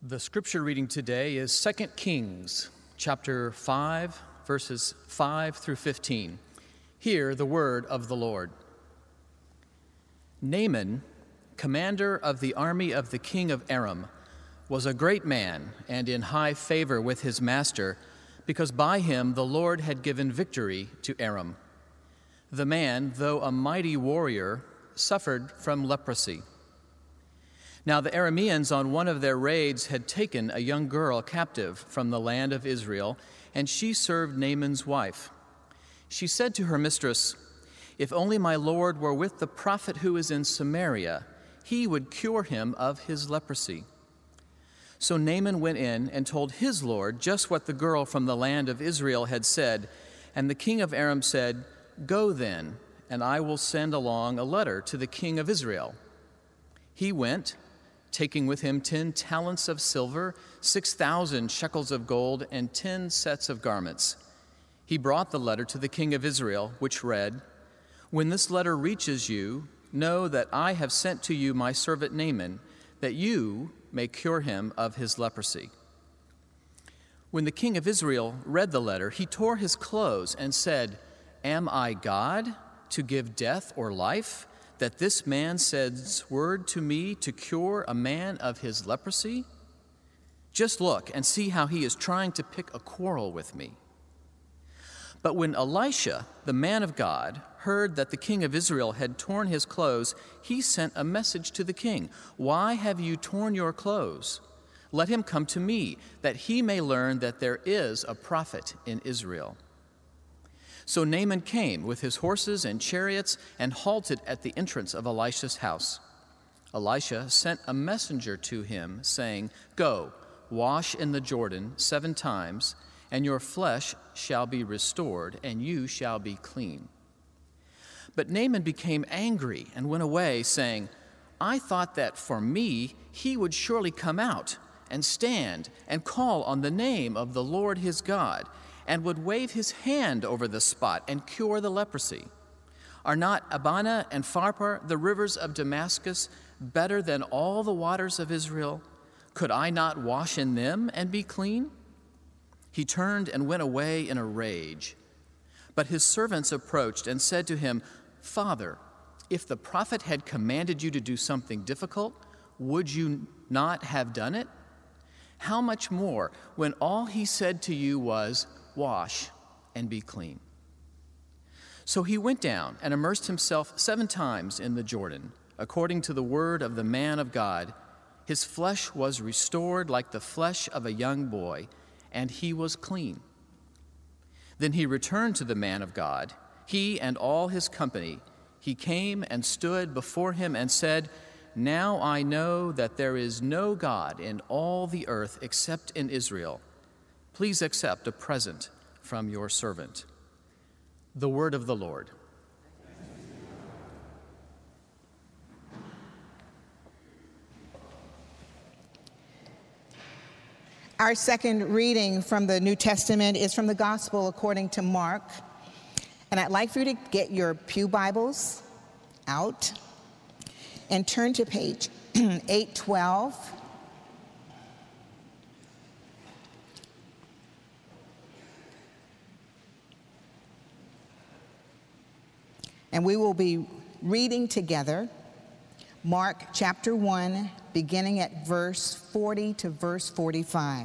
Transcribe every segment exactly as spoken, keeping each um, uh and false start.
The scripture reading today is Second Kings, chapter five, verses five through fifteen. Hear the word of the Lord. Naaman, commander of the army of the king of Aram, was a great man and in high favor with his master, because by him the Lord had given victory to Aram. The man, though a mighty warrior, suffered from leprosy. Now the Arameans on one of their raids had taken a young girl captive from the land of Israel, and she served Naaman's wife. She said to her mistress, "If only my lord were with the prophet who is in Samaria, he would cure him of his leprosy." So Naaman went in and told his lord just what the girl from the land of Israel had said, and the king of Aram said, "Go then, and I will send along a letter to the king of Israel." He went, taking with him ten talents of silver, six thousand shekels of gold, and ten sets of garments. He brought the letter to the king of Israel, which read, "When this letter reaches you, know that I have sent to you my servant Naaman, that you may cure him of his leprosy." When the king of Israel read the letter, he tore his clothes and said, "Am I God to give death or life, that this man sends word to me to cure a man of his leprosy? Just look and see how he is trying to pick a quarrel with me." But when Elisha, the man of God, heard that the king of Israel had torn his clothes, he sent a message to the king, "Why have you torn your clothes? Let him come to me, that he may learn that there is a prophet in Israel." So Naaman came with his horses and chariots and halted at the entrance of Elisha's house. Elisha sent a messenger to him, saying, "Go, wash in the Jordan seven times, and your flesh shall be restored, and you shall be clean." But Naaman became angry and went away, saying, "I thought that for me he would surely come out and stand and call on the name of the Lord his God, and would wave his hand over the spot and cure the leprosy. Are not Abana and Pharpar, the rivers of Damascus, better than all the waters of Israel? Could I not wash in them and be clean?" He turned and went away in a rage. But his servants approached and said to him, "Father, if the prophet had commanded you to do something difficult, would you not have done it? How much more when all he said to you was, 'Wash and be clean'?" So he went down and immersed himself seven times in the Jordan, according to the word of the man of God. His flesh was restored like the flesh of a young boy, and he was clean. Then he returned to the man of God, he and all his company. He came and stood before him and said, "Now I know that there is no God in all the earth except in Israel. Please accept a present from your servant." The word of the Lord. Our second reading from the New Testament is from the Gospel according to Mark. And I'd like for you to get your pew Bibles out and turn to page eight twelve. And we will be reading together Mark chapter one, beginning at verse forty to verse forty-five.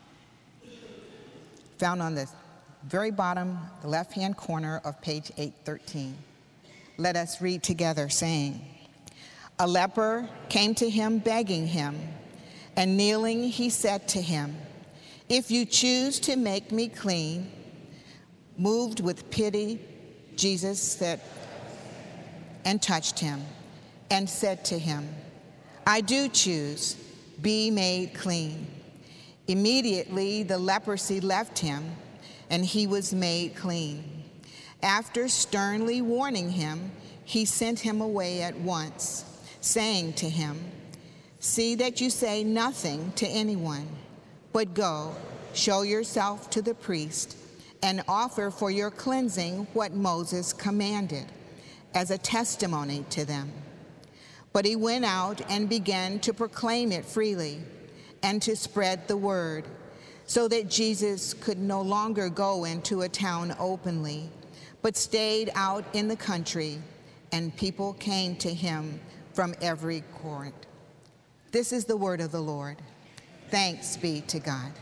Found on the very bottom, the left-hand corner of page eight thirteen. Let us read together, saying, "A leper came to him begging him, and kneeling he said to him, 'If you choose to make me clean.' Moved with pity, Jesus said, and touched him, and said to him, 'I do choose, be made clean.' Immediately the leprosy left him, and he was made clean. After sternly warning him, he sent him away at once, saying to him, 'See that you say nothing to anyone, but go, show yourself to the priest, and offer for your cleansing what Moses commanded, as a testimony to them.' But he went out and began to proclaim it freely, and to spread the word, so that Jesus could no longer go into a town openly, but stayed out in the country, and people came to him from every quarter. This is the word of the Lord. Thanks be to God.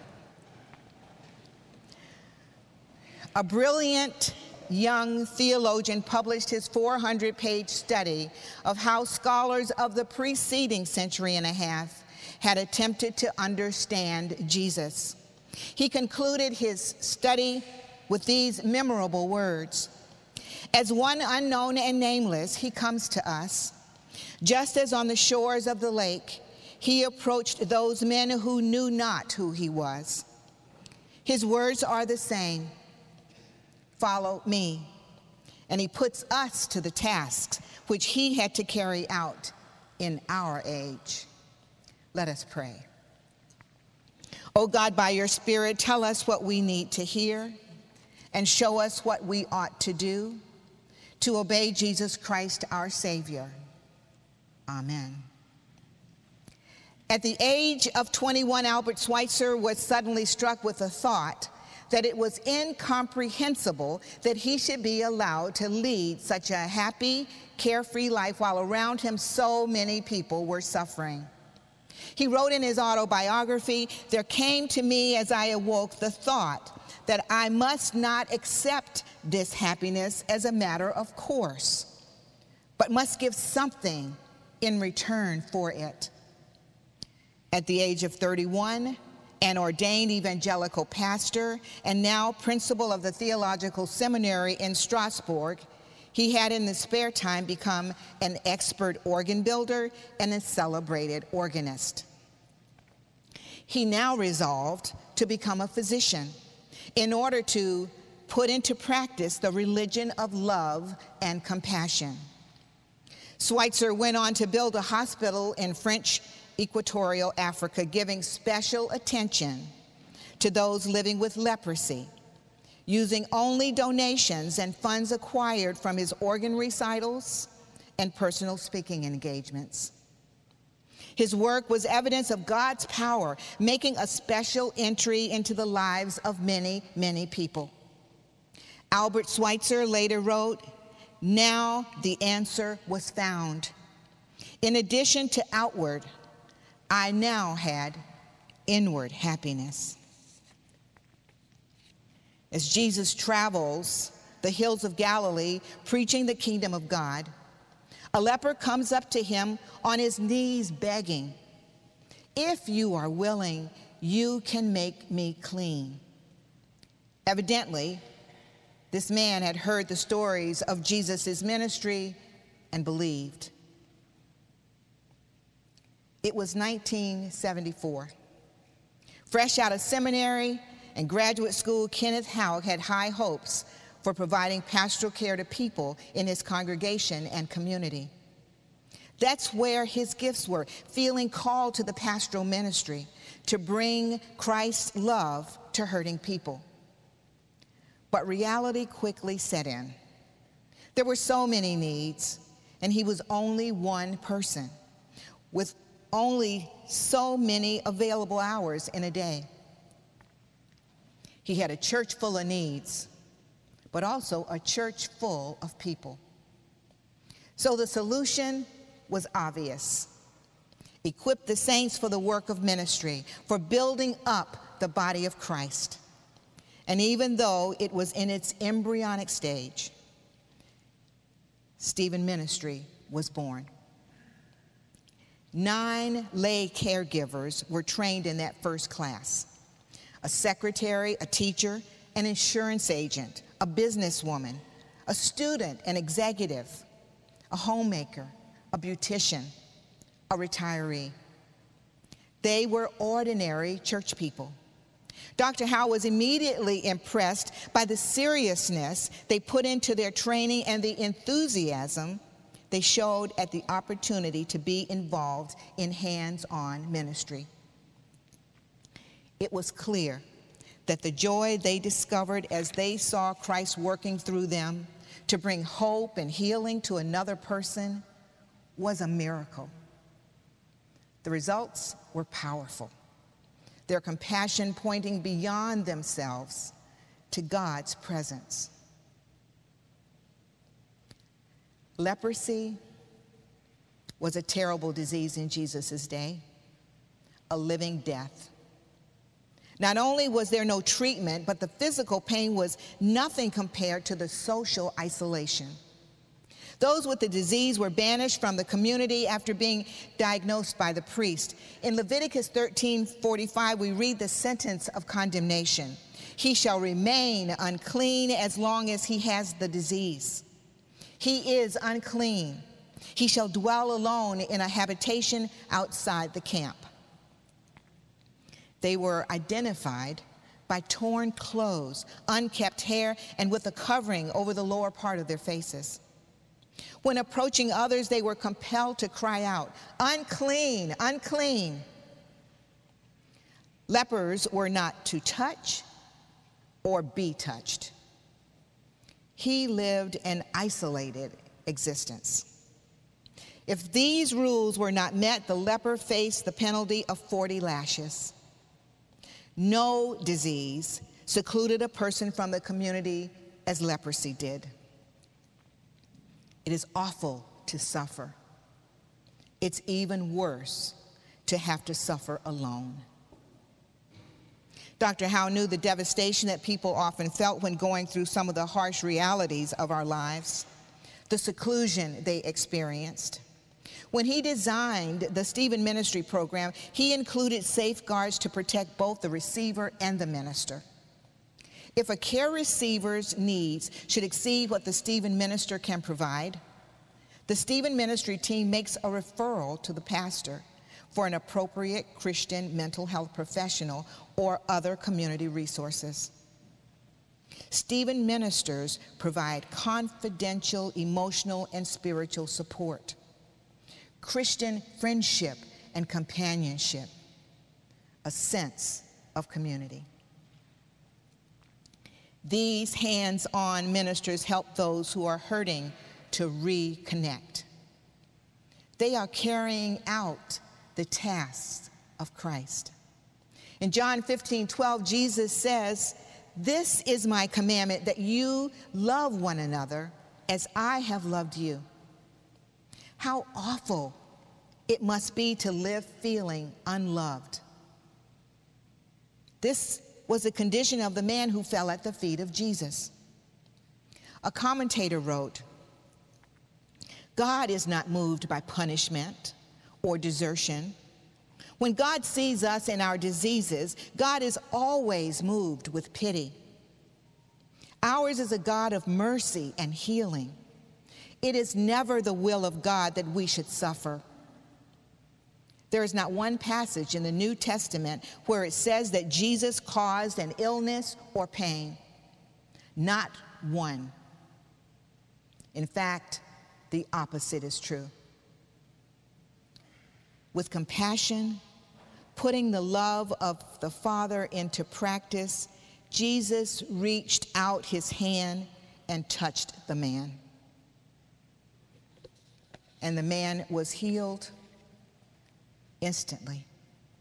A brilliant young theologian published his four hundred page study of how scholars of the preceding century and a half had attempted to understand Jesus. He concluded his study with these memorable words: "As one unknown and nameless, he comes to us. Just as on the shores of the lake, he approached those men who knew not who he was. His words are the same: follow me. And he puts us to the tasks which he had to carry out in our age." Let us pray. Oh God, by your Spirit, tell us what we need to hear and show us what we ought to do to obey Jesus Christ, our Savior. Amen. At the age of twenty-one, Albert Schweitzer was suddenly struck with the thought that it was incomprehensible that he should be allowed to lead such a happy, carefree life while around him so many people were suffering. He wrote in his autobiography, "There came to me as I awoke the thought that I must not accept this happiness as a matter of course, but must give something in return for it." At the age of thirty-one, an ordained evangelical pastor and now principal of the Theological Seminary in Strasbourg, he had in his spare time become an expert organ builder and a celebrated organist. He now resolved to become a physician in order to put into practice the religion of love and compassion. Schweitzer went on to build a hospital in French Equatorial Africa, giving special attention to those living with leprosy, using only donations and funds acquired from his organ recitals and personal speaking engagements. His work was evidence of God's power, making a special entry into the lives of many, many people. Albert Schweitzer later wrote, "Now the answer was found. In addition to outward, I now had inward happiness." As Jesus travels the hills of Galilee preaching the kingdom of God, a leper comes up to him on his knees begging, "If you are willing, you can make me clean." Evidently, this man had heard the stories of Jesus' ministry and believed. It was nineteen seventy-four. Fresh out of seminary and graduate school, Kenneth Houck had high hopes for providing pastoral care to people in his congregation and community. That's where his gifts were, feeling called to the pastoral ministry to bring Christ's love to hurting people. But reality quickly set in. There were so many needs, and he was only one person with only so many available hours in a day. He had a church full of needs, but also a church full of people. So the solution was obvious. Equip the saints for the work of ministry, for building up the body of Christ. And even though it was in its embryonic stage, Stephen Ministry was born. Nine lay caregivers were trained in that first class: a secretary, a teacher, an insurance agent, a businesswoman, a student, an executive, a homemaker, a beautician, a retiree. They were ordinary church people. Doctor Howe was immediately impressed by the seriousness they put into their training and the enthusiasm they showed at the opportunity to be involved in hands-on ministry. It was clear that the joy they discovered as they saw Christ working through them to bring hope and healing to another person was a miracle. The results were powerful. their compassion pointing beyond themselves to God's presence. Leprosy was a terrible disease in Jesus' day, a living death. Not only was there no treatment, but the physical pain was nothing compared to the social isolation. Those with the disease were banished from the community after being diagnosed by the priest. In Leviticus thirteen forty-five, we read the sentence of condemnation. He shall remain unclean as long as he has the disease. He is unclean. He shall dwell alone in a habitation outside the camp. They were identified by torn clothes, unkempt hair, and with a covering over the lower part of their faces. When approaching others, they were compelled to cry out, "Unclean, unclean." Lepers were not to touch or be touched. He lived an isolated existence. If these rules were not met, the leper faced the penalty of forty lashes. No disease secluded a person from the community as leprosy did. It is awful to suffer. It's even worse to have to suffer alone. Doctor Howe knew the devastation that people often felt when going through some of the harsh realities of our lives, the seclusion they experienced. When he designed the Stephen Ministry Program, he included safeguards to protect both the receiver and the minister. If a care receiver's needs should exceed what the Stephen minister can provide, the Stephen Ministry team makes a referral to the pastor for an appropriate Christian mental health professional or other community resources. Stephen ministers provide confidential, emotional, and spiritual support, Christian friendship and companionship, a sense of community. These hands-on ministers help those who are hurting to reconnect. They are carrying out the tasks of Christ. In John fifteen twelve, Jesus says, "This is my commandment, that you love one another as I have loved you." How awful it must be to live feeling unloved. This was the condition of the man who fell at the feet of Jesus. A commentator wrote, "God is not moved by punishment or desertion. When God sees us in our diseases, God is always moved with pity. Ours is a God of mercy and healing. It is never the will of God that we should suffer. There is not one passage in the New Testament where it says that Jesus caused an illness or pain. Not one. In fact, the opposite is true. With compassion, putting the love of the Father into practice, Jesus reached out his hand and touched the man. And the man was healed instantly.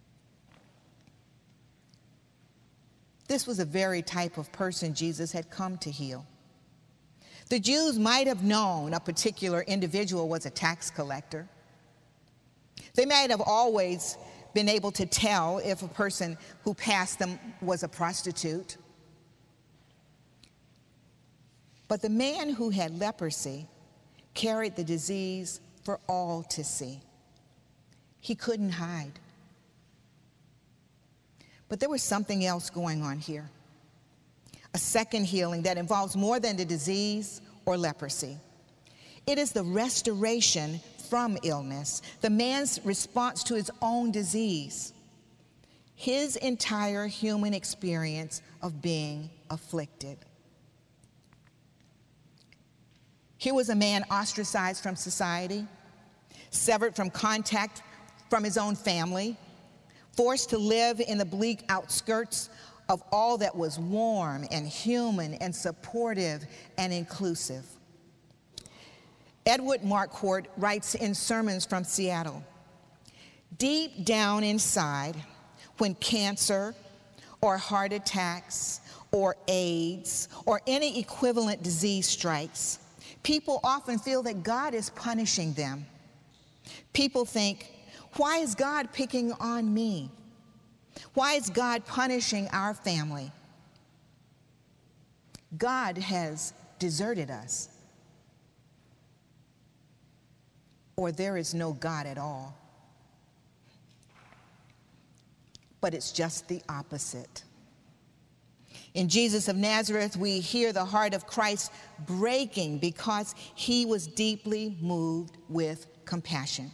This was a very type of person Jesus had come to heal. The Jews might have known a particular individual was a tax collector. They might have always been able to tell if a person who passed them was a prostitute. But the man who had leprosy carried the disease for all to see. He couldn't hide. But there was something else going on here. A second healing that involves more than the disease or leprosy. It is the restoration from illness, the man's response to his own disease, his entire human experience of being afflicted. Here was a man ostracized from society, severed from contact from his own family, forced to live in the bleak outskirts of all that was warm and human and supportive and inclusive. Edward Marquardt writes in Sermons from Seattle, "Deep down inside, When cancer or heart attacks or AIDS or any equivalent disease strikes, people often feel that God is punishing them. People think, why is God picking on me? Why is God punishing our family? God has deserted us. Or there is no God at all. But it's just the opposite. In Jesus of Nazareth, we hear the heart of Christ breaking because he was deeply moved with compassion.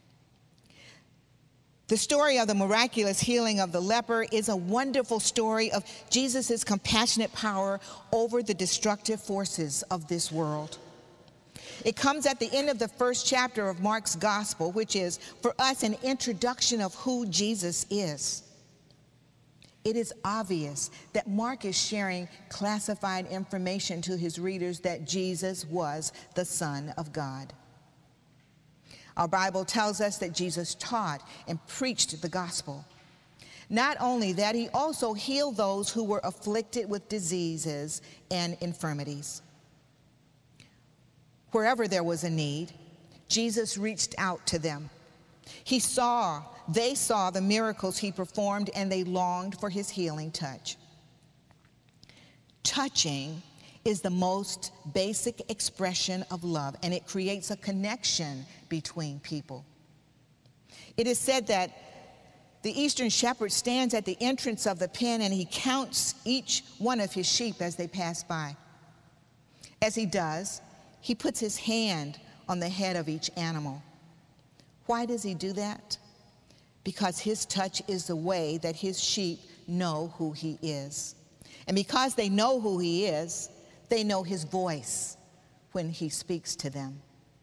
The story of the miraculous healing of the leper is a wonderful story of Jesus' compassionate power over the destructive forces of this world. It comes at the end of the first chapter of Mark's gospel, which is, for us, an introduction of who Jesus is. It is obvious that Mark is sharing classified information to his readers that Jesus was the Son of God. Our Bible tells us that Jesus taught and preached the gospel. Not only that, he also healed those who were afflicted with diseases and infirmities. Wherever there was a need, Jesus reached out to them. He saw, they saw the miracles he performed, and they longed for his healing touch. Touching is the most basic expression of love, and it creates a connection between people. It is said that the Eastern shepherd stands at the entrance of the pen and he counts each one of his sheep as they pass by. As he does, he puts his hand on the head of each animal. Why does he do that? Because his touch is the way that his sheep know who he is. And because they know who he is, they know his voice when he speaks to them.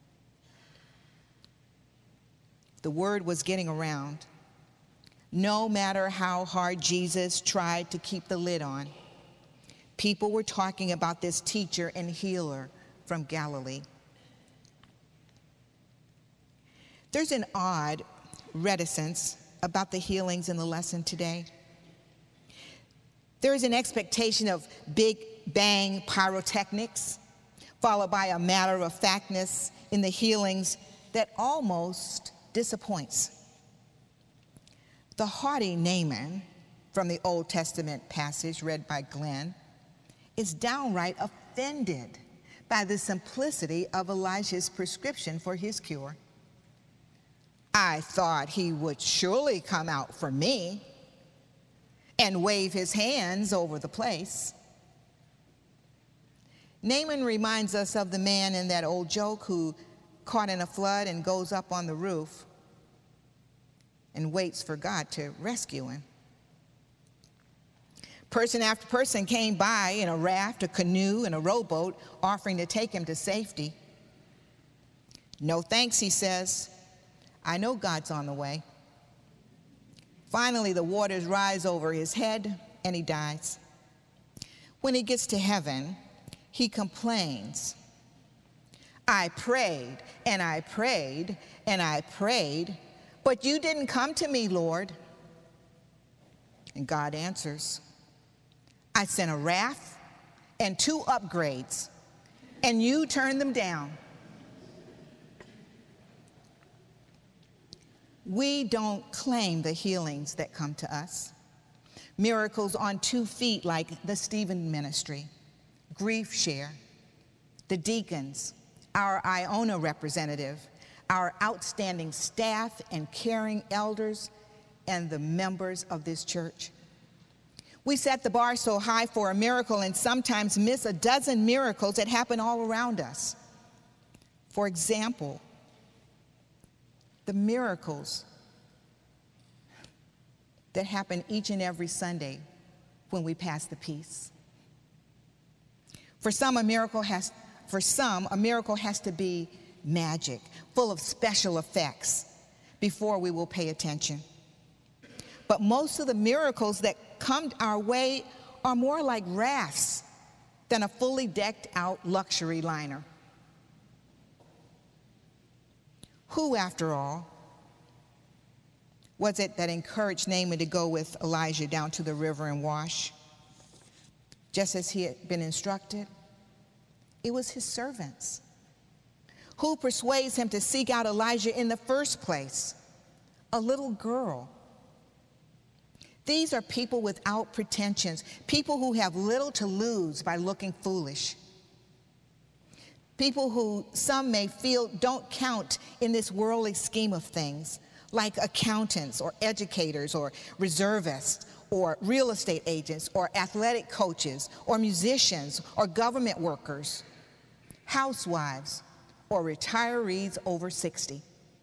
The word was getting around. No matter how hard Jesus tried to keep the lid on, people were talking about this teacher and healer from Galilee. There's an odd reticence about the healings in the lesson today. There is an expectation of big bang pyrotechnics, followed by a matter-of-factness in the healings that almost disappoints. The haughty Naaman from the Old Testament passage read by Glenn is downright offended by the simplicity of Elijah's prescription for his cure. I thought he would surely come out for me and wave his hands over the place. Naaman reminds us of the man in that old joke who caught in a flood and goes up on the roof and waits for God to rescue him. Person after person came by in a raft, a canoe, and a rowboat, offering to take him to safety. No thanks, he says. I know God's on the way. Finally, the waters rise over his head, and he dies. When he gets to heaven, he complains. I prayed, and I prayed, and I prayed, but you didn't come to me, Lord. And God answers, I sent a raft and two upgrades, and you turned them down. We don't claim the healings that come to us. Miracles on two feet like the Stephen Ministry, Grief Share, the deacons, our Iona representative, our outstanding staff and caring elders, and the members of this church. We set the bar so high for a miracle and sometimes miss a dozen miracles that happen all around us. For example, the miracles that happen each and every Sunday when we pass the peace. For some, a miracle has, for some, a miracle has to be magic, full of special effects, before we will pay attention. But most of the miracles that come our way are more like rafts than a fully decked out luxury liner. Who, after all, was it that encouraged Naaman to go with Elijah down to the river and wash? Just as he had been instructed? It was his servants. Who persuades him to seek out Elijah in the first place? A little girl. These are people without pretensions, people who have little to lose by looking foolish. People who some may feel don't count in this worldly scheme of things, like accountants or educators or reservists or real estate agents or athletic coaches or musicians or government workers, housewives or retirees over sixty.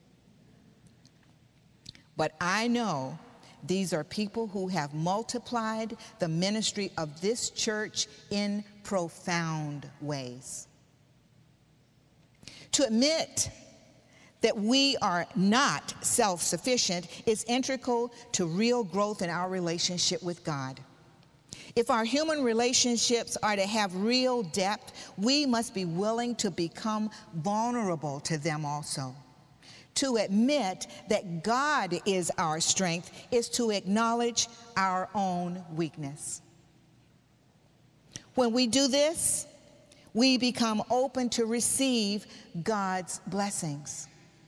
But I know these are people who have multiplied the ministry of this church in profound ways. To admit that we are not self-sufficient is integral to real growth in our relationship with God. If our human relationships are to have real depth, we must be willing to become vulnerable to them also. To admit that God is our strength is to acknowledge our own weakness. When we do this, we become open to receive God's blessings.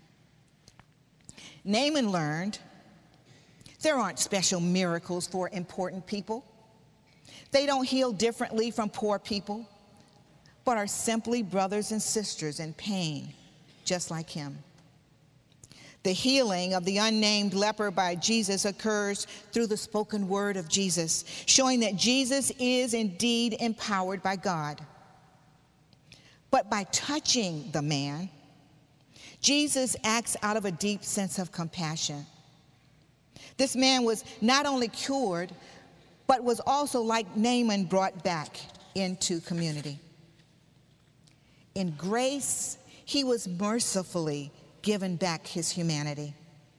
Naaman learned there aren't special miracles for important people. They don't heal differently from poor people, but are simply brothers and sisters in pain, just like him. The healing of the unnamed leper by Jesus occurs through the spoken word of Jesus, showing that Jesus is indeed empowered by God. But by touching the man, Jesus acts out of a deep sense of compassion. This man was not only cured, but was also, like Naaman, brought back into community. In grace, he was mercifully given back his humanity.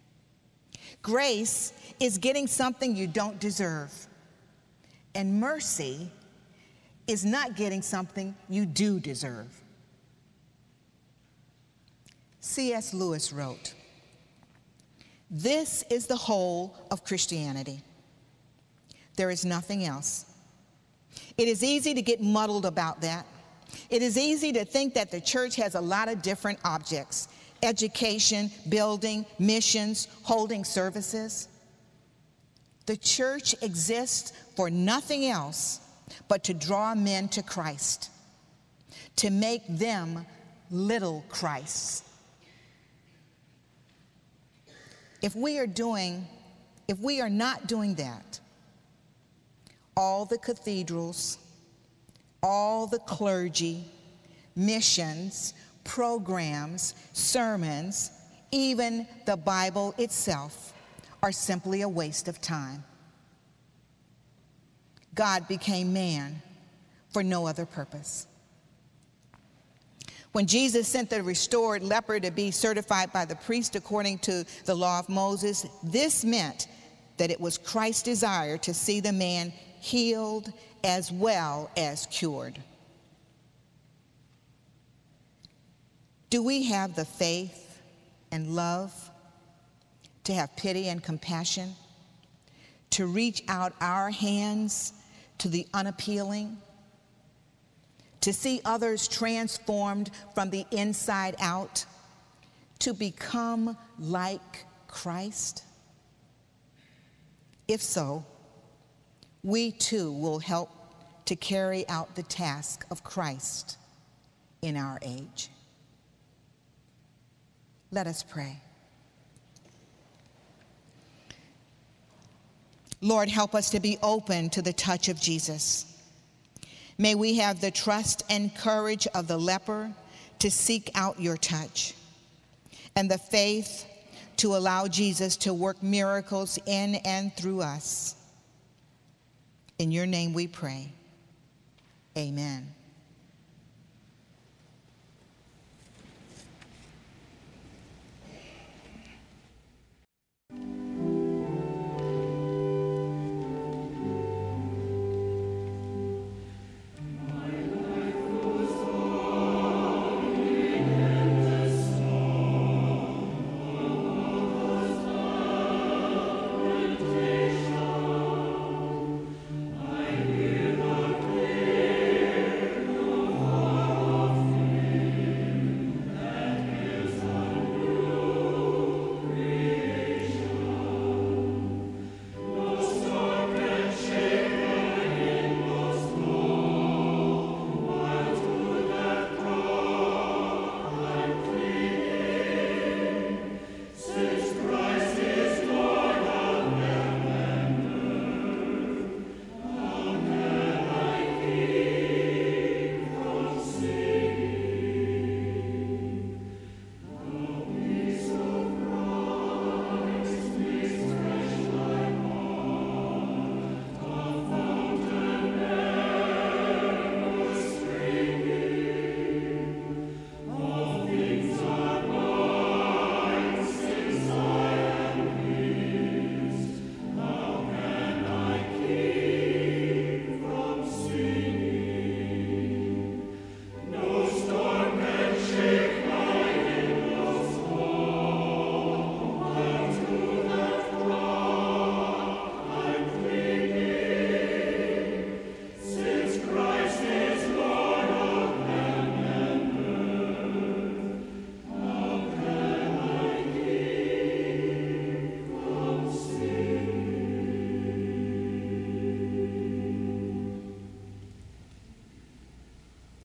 Grace is getting something you don't deserve, and mercy is not getting something you do deserve. C S Lewis wrote, "This is the whole of Christianity. There is nothing else. It is easy to get muddled about that. It is easy to think that the church has a lot of different objects: education, building, missions, holding services. The church exists for nothing else but to draw men to Christ, to make them little Christs. If we are doing, if we are not doing that, all the cathedrals, all the clergy, missions, programs, sermons, even the Bible itself are simply a waste of time. God became man for no other purpose." When Jesus sent the restored leper to be certified by the priest according to the law of Moses, this meant that it was Christ's desire to see the man healed as well as cured. Do we have the faith and love to have pity and compassion, to reach out our hands to the unappealing, to see others transformed from the inside out, to become like Christ? If so, we too will help to carry out the task of Christ in our age. Let us pray. Lord, help us to be open to the touch of Jesus. May we have the trust and courage of the leper to seek out your touch, and the faith to allow Jesus to work miracles in and through us. In your name we pray. Amen.